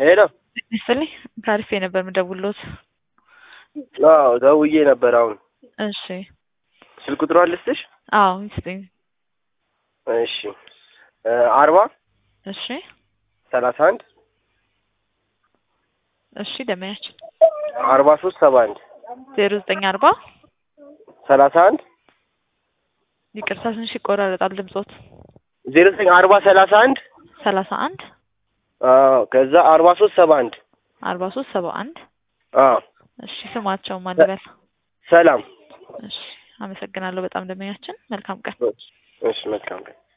ሄሎ ይስጥልኝ ካሪፌ ነበር የምደውልዎት። አዎ ደውዬ ነበር አሁን። እሺ ስልክ ቁጥሯን ልስጥሽ? አዎ ይስጥኝ። እሺ 40 እሺ 31 እሺ ደመያችን 43 71 0940 31 ይቅርታ ትንሽ ይቆራረጣል ድምጾት። 0940 31 31 ከዛ 43 71 43 71 እሺ ስማቸው ማን ልበል? ሰላም። እሺ አመሰግናለሁ በጣም ደመያችን። መልካም ቀን። እሺ መልካም ቀን።